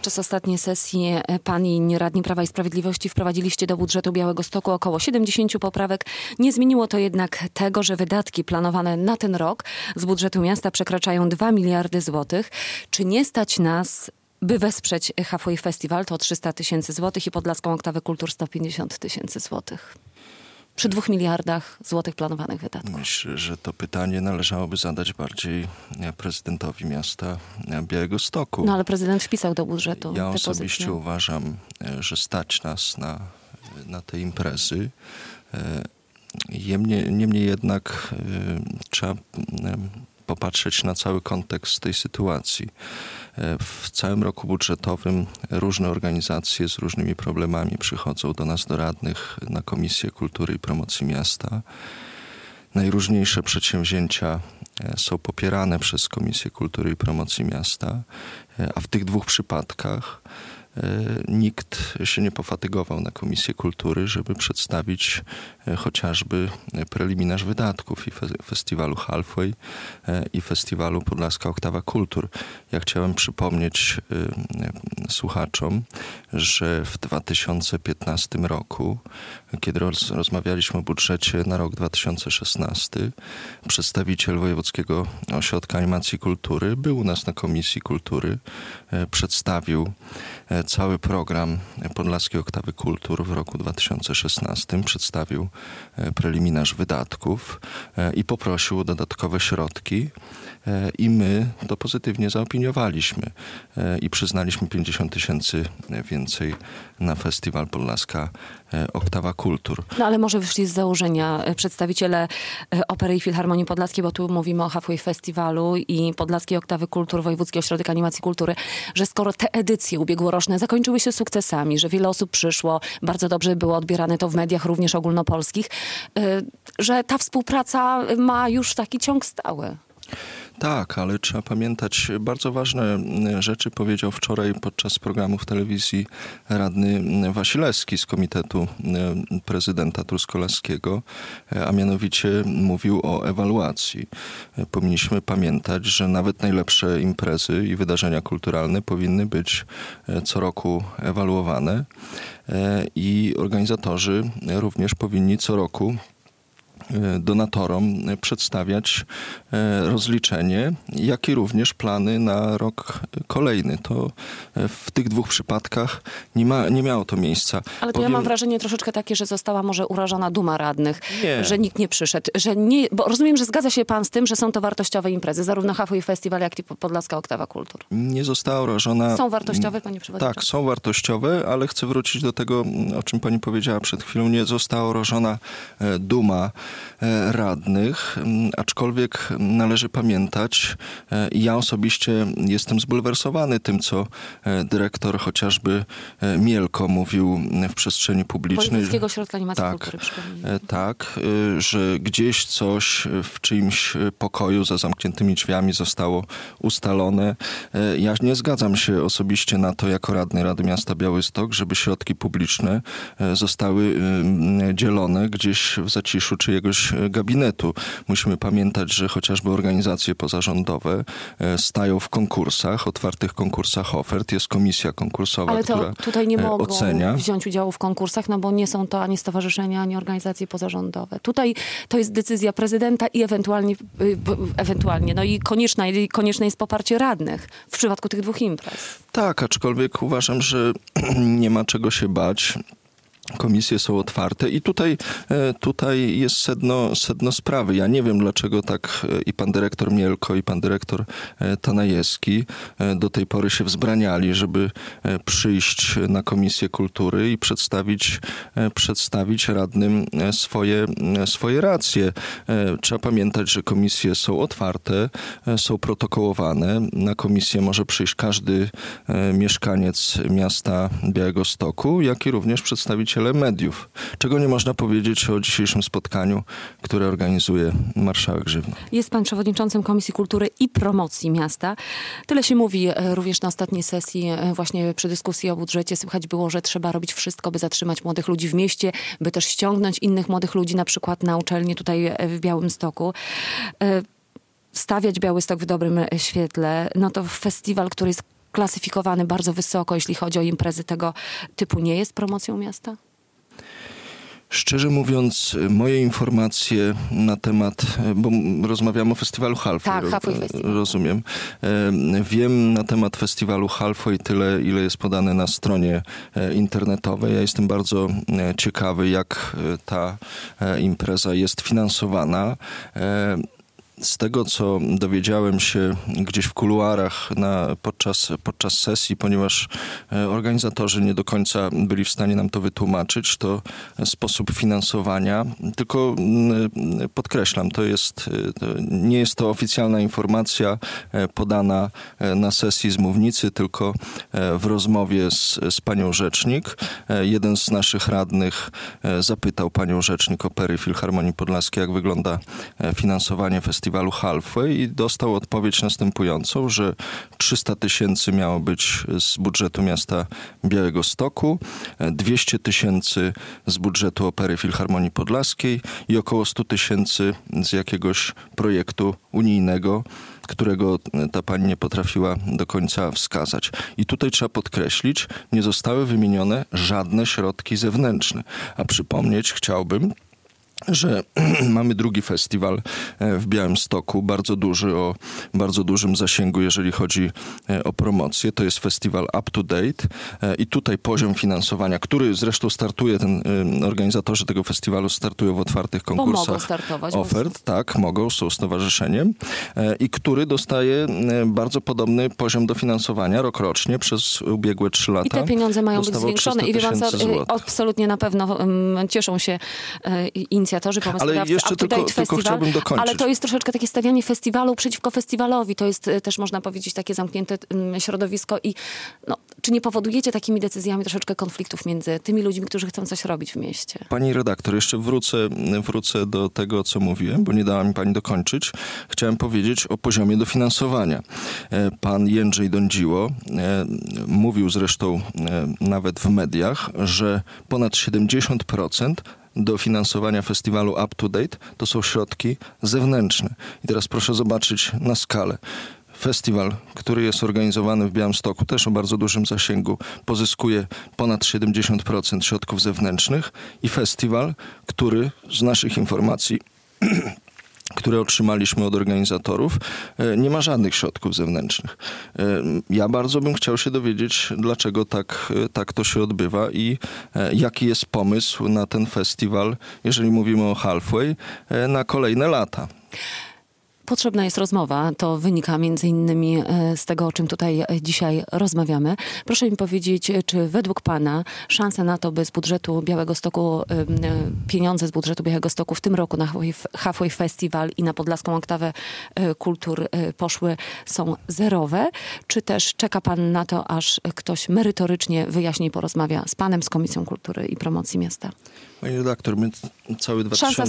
Podczas ostatniej sesji pan i inni radni Prawa i Sprawiedliwości wprowadziliście do budżetu Białegostoku około 70 poprawek. Nie zmieniło to jednak tego, że wydatki planowane na ten rok z budżetu miasta przekraczają 2 miliardy złotych. Czy nie stać nas, by wesprzeć Halfway Festival, to 300 tysięcy złotych, i Podlaską Oktawę Kultur 150 tysięcy złotych? Przy 2 miliardach złotych planowanych wydatków. Myślę, że to pytanie należałoby zadać bardziej prezydentowi miasta Białegostoku. No ale prezydent wpisał do budżetu Ja te osobiście pozycje. uważam, że stać nas na te imprezy. Niemniej jednak trzeba popatrzeć na cały kontekst tej sytuacji. W całym roku budżetowym różne organizacje z różnymi problemami przychodzą do nas, do radnych, na Komisję Kultury i Promocji Miasta. Najróżniejsze przedsięwzięcia są popierane przez Komisję Kultury i Promocji Miasta, a w tych 2 przypadkach nikt się nie pofatygował na Komisję Kultury, żeby przedstawić chociażby preliminarz wydatków i festiwalu Halfway i festiwalu Podlaska Oktawa Kultur. Ja chciałem przypomnieć słuchaczom, że w 2015 roku, kiedy rozmawialiśmy o budżecie na rok 2016, przedstawiciel Wojewódzkiego Ośrodka Animacji i Kultury był u nas na Komisji Kultury, przedstawił cały program Podlaskiej Oktawy Kultur w roku 2016, przedstawił preliminarz wydatków i poprosił o dodatkowe środki. I my to pozytywnie zaopiniowaliśmy i przyznaliśmy 50 tysięcy więcej na festiwal Podlaska Oktawa Kultur. No ale może wyszli z założenia przedstawiciele Opery i Filharmonii Podlaskiej, bo tu mówimy o Halfway Festiwalu i Podlaskiej Oktawy Kultur, Wojewódzki Ośrodek Animacji i Kultury, że skoro te edycje ubiegłoroczne zakończyły się sukcesami, że wiele osób przyszło, bardzo dobrze było odbierane to w mediach również ogólnopolskich, że ta współpraca ma już taki ciąg stały. Tak, ale trzeba pamiętać, bardzo ważne rzeczy powiedział wczoraj podczas programu w telewizji radny Wasilewski z Komitetu Prezydenta Truskolaskiego, a mianowicie mówił o ewaluacji. Powinniśmy pamiętać, że nawet najlepsze imprezy i wydarzenia kulturalne powinny być co roku ewaluowane i organizatorzy również powinni co roku donatorom przedstawiać rozliczenie, jak i również plany na rok kolejny. To w tych 2 przypadkach nie miało to miejsca. Ale to ja mam wrażenie troszeczkę takie, że została może urażona duma radnych, Nie. że nikt nie przyszedł, że nie, bo rozumiem, że zgadza się pan z tym, że są to wartościowe imprezy, zarówno Halfway Festival, jak i Podlaska Oktawa Kultur. Nie została urażona. Są wartościowe, panie przewodniczący? Tak, są wartościowe, ale chcę wrócić do tego, o czym pani powiedziała przed chwilą. Nie została urażona duma radnych, aczkolwiek należy pamiętać, ja osobiście jestem zbulwersowany tym, co dyrektor chociażby Mielko mówił w przestrzeni publicznej. Wojewódzkiego Ośrodka Animacji i Kultury, przypomnę. Tak, że gdzieś coś w czyimś pokoju za zamkniętymi drzwiami zostało ustalone. Ja nie zgadzam się osobiście na to, jako radny Rady Miasta Białystok, żeby środki publiczne zostały dzielone gdzieś w zaciszu czyjegoś gabinetu. Musimy pamiętać, że chociażby organizacje pozarządowe stają w konkursach, otwartych konkursach ofert. Jest komisja konkursowa, ale to która tutaj nie mogą ocenia. wziąć udziału w konkursach, no bo nie są to ani stowarzyszenia, ani organizacje pozarządowe. Tutaj to jest decyzja prezydenta i ewentualnie, no i konieczne jest poparcie radnych w przypadku tych 2 imprez. Tak, aczkolwiek uważam, że nie ma czego się bać. Komisje są otwarte i tutaj jest sedno sprawy. Ja nie wiem, dlaczego tak i pan dyrektor Mielko, i pan dyrektor Tanajewski do tej pory się wzbraniali, żeby przyjść na Komisję Kultury i przedstawić radnym swoje racje. Trzeba pamiętać, że komisje są otwarte, są protokołowane. Na komisję może przyjść każdy mieszkaniec miasta Białegostoku, jak i również przedstawiciele mediów. Czego nie można powiedzieć o dzisiejszym spotkaniu, które organizuje marszałek Grzywna. Jest pan przewodniczącym Komisji Kultury i Promocji Miasta. Tyle się mówi również na ostatniej sesji, właśnie przy dyskusji o budżecie. Słychać było, że trzeba robić wszystko, by zatrzymać młodych ludzi w mieście, by też ściągnąć innych młodych ludzi, na przykład na uczelnię tutaj w Białymstoku. Stawiać Białystok w dobrym świetle. No to festiwal, który jest klasyfikowany bardzo wysoko, jeśli chodzi o imprezy tego typu, nie jest promocją miasta? Szczerze mówiąc, moje informacje na temat, bo rozmawiamy o festiwalu Halfway. Tak, Halfway Festival. Rozumiem. Wiem na temat festiwalu Halfway tyle, ile jest podane na stronie internetowej. Ja jestem bardzo ciekawy, jak ta impreza jest finansowana. Z tego, co dowiedziałem się gdzieś w kuluarach podczas sesji, ponieważ organizatorzy nie do końca byli w stanie nam to wytłumaczyć, to sposób finansowania, tylko podkreślam, nie jest to oficjalna informacja podana na sesji z mównicy, tylko w rozmowie z panią rzecznik. Jeden z naszych radnych zapytał panią rzecznik Opery Filharmonii Podlaskiej, jak wygląda finansowanie festiwalu Halfway i dostał odpowiedź następującą, że 300 000 miało być z budżetu miasta Białegostoku, 200 000 z budżetu Opery Filharmonii Podlaskiej i około 100 000 z jakiegoś projektu unijnego, którego ta pani nie potrafiła do końca wskazać. I tutaj trzeba podkreślić, nie zostały wymienione żadne środki zewnętrzne. A przypomnieć chciałbym, że mamy drugi festiwal w Białymstoku, bardzo duży, o bardzo dużym zasięgu, jeżeli chodzi o promocję. To jest festiwal Up to Date i tutaj poziom finansowania, który zresztą startuje, organizatorzy tego festiwalu startują w otwartych konkursach mogą startować, ofert. Tak, mogą, są stowarzyszeniem i który dostaje bardzo podobny poziom dofinansowania rokrocznie przez ubiegłe 3 lata. I te pieniądze mają być zwiększone. I wie pan co, absolutnie na pewno cieszą się inicjatorzy, pomysłodawcy, ale jeszcze tylko chciałbym dokończyć. Ale to jest troszeczkę takie stawianie festiwalu przeciwko festiwalowi. To jest też, można powiedzieć, takie zamknięte środowisko i czy nie powodujecie takimi decyzjami troszeczkę konfliktów między tymi ludźmi, którzy chcą coś robić w mieście? Pani redaktor, jeszcze wrócę do tego, co mówiłem, bo nie dała mi pani dokończyć. Chciałem powiedzieć o poziomie dofinansowania. Pan Jędrzej Dądziło mówił zresztą nawet w mediach, że ponad 70% dofinansowania festiwalu Up to Date to są środki zewnętrzne. I teraz proszę zobaczyć na skalę. Festiwal, który jest organizowany w Białymstoku, też o bardzo dużym zasięgu, pozyskuje ponad 70% środków zewnętrznych i festiwal, który z naszych informacji które otrzymaliśmy od organizatorów, nie ma żadnych środków zewnętrznych. Ja bardzo bym chciał się dowiedzieć, dlaczego tak to się odbywa i jaki jest pomysł na ten festiwal, jeżeli mówimy o Halfway, na kolejne lata. Potrzebna jest rozmowa. To wynika między innymi z tego, o czym tutaj dzisiaj rozmawiamy. Proszę mi powiedzieć, czy według pana szanse na to, by z budżetu Białegostoku, pieniądze z budżetu Białegostoku w tym roku na Halfway Festival i na Podlaską Oktawę Kultur poszły, są zerowe? Czy też czeka pan na to, aż ktoś merytorycznie wyjaśni i porozmawia z panem, z Komisją Kultury i Promocji Miasta? Panie redaktor, my cały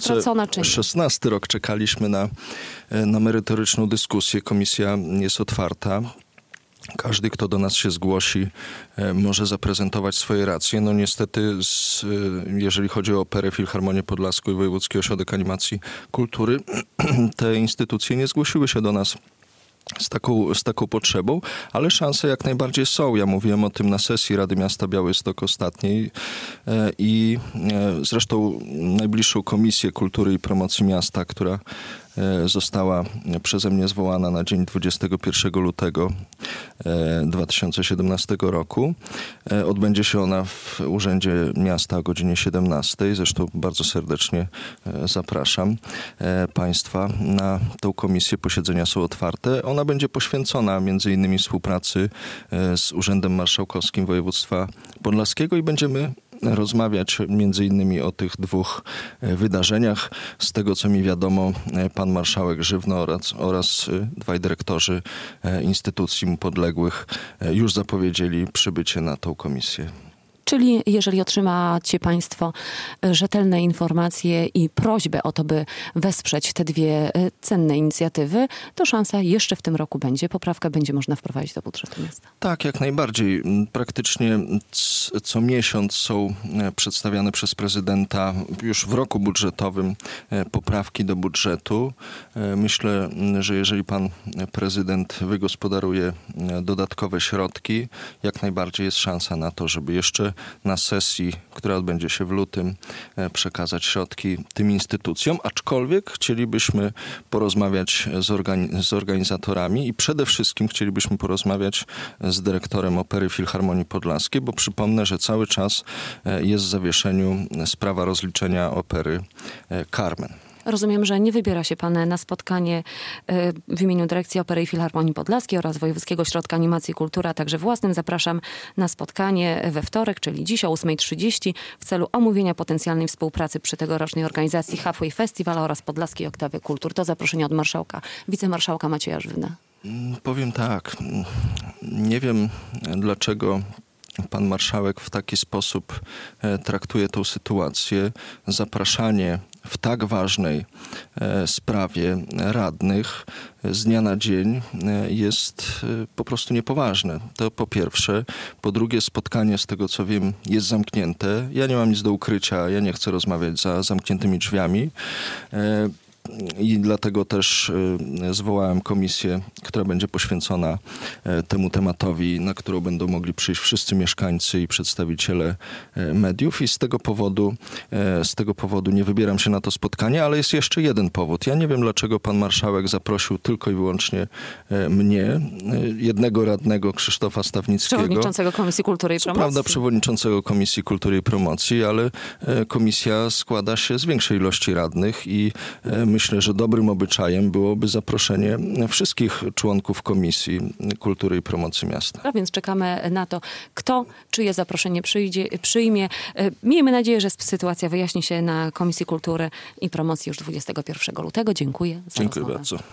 2016 rok czekaliśmy na merytoryczną dyskusję. Komisja jest otwarta. Każdy, kto do nas się zgłosi, może zaprezentować swoje racje. No niestety, jeżeli chodzi o Operę Filharmonię Podlaską i Wojewódzki Ośrodek Animacji Kultury, te instytucje nie zgłosiły się do nas z taką potrzebą, ale szanse jak najbardziej są. Ja mówiłem o tym na sesji Rady Miasta Białystok ostatniej i zresztą najbliższą Komisję Kultury i Promocji Miasta, która została przeze mnie zwołana na dzień 21 lutego 2017 roku. Odbędzie się ona w Urzędzie Miasta o godzinie 17. Zresztą bardzo serdecznie zapraszam Państwa na tą komisję. Posiedzenia są otwarte. Ona będzie poświęcona między innymi współpracy z Urzędem Marszałkowskim Województwa Podlaskiego i będziemy rozmawiać między innymi o tych 2 wydarzeniach. Z tego, co mi wiadomo, pan marszałek Żywno oraz 2 dyrektorzy instytucji mu podległych już zapowiedzieli przybycie na tą komisję. Czyli jeżeli otrzymacie państwo rzetelne informacje i prośbę o to, by wesprzeć te dwie cenne inicjatywy, to szansa jeszcze w tym roku będzie. Poprawkę będzie można wprowadzić do budżetu miasta. Tak, jak najbardziej. Praktycznie co miesiąc są przedstawiane przez prezydenta już w roku budżetowym poprawki do budżetu. Myślę, że jeżeli pan prezydent wygospodaruje dodatkowe środki, jak najbardziej jest szansa na to, żeby jeszcze na sesji, która odbędzie się w lutym, przekazać środki tym instytucjom, aczkolwiek chcielibyśmy porozmawiać z organizatorami i przede wszystkim chcielibyśmy porozmawiać z dyrektorem Opery Filharmonii Podlaskiej, bo przypomnę, że cały czas jest w zawieszeniu sprawa rozliczenia opery Carmen. Rozumiem, że nie wybiera się pan na spotkanie w imieniu Dyrekcji Opery i Filharmonii Podlaskiej oraz Wojewódzkiego Ośrodka Animacji i Kultury, a także własnym. Zapraszam na spotkanie we wtorek, czyli dziś o 8:30 w celu omówienia potencjalnej współpracy przy tegorocznej organizacji Halfway Festival oraz Podlaskiej Oktawy Kultur. To zaproszenie od marszałka, wicemarszałka Macieja Żywna. Powiem tak, nie wiem dlaczego pan marszałek w taki sposób traktuje tę sytuację. Zapraszanie w tak ważnej sprawie radnych z dnia na dzień jest po prostu niepoważne. To po pierwsze. Po drugie, spotkanie, z tego co wiem, jest zamknięte. Ja nie mam nic do ukrycia, ja nie chcę rozmawiać za zamkniętymi drzwiami. I dlatego też zwołałem komisję, która będzie poświęcona temu tematowi, na którą będą mogli przyjść wszyscy mieszkańcy i przedstawiciele mediów. I z tego powodu nie wybieram się na to spotkanie, ale jest jeszcze jeden powód. Ja nie wiem, dlaczego pan marszałek zaprosił tylko i wyłącznie mnie, jednego radnego Krzysztofa Stawnickiego. Przewodniczącego Komisji Kultury i Promocji. Co prawda przewodniczącego Komisji Kultury i Promocji, ale komisja składa się z większej ilości radnych i myślę, że dobrym obyczajem byłoby zaproszenie wszystkich członków Komisji Kultury i Promocji Miasta. A więc czekamy na to, kto czyje zaproszenie przyjmie. Miejmy nadzieję, że sytuacja wyjaśni się na Komisji Kultury i Promocji już 21 lutego. Dziękuję za rozmowę. Dziękuję bardzo.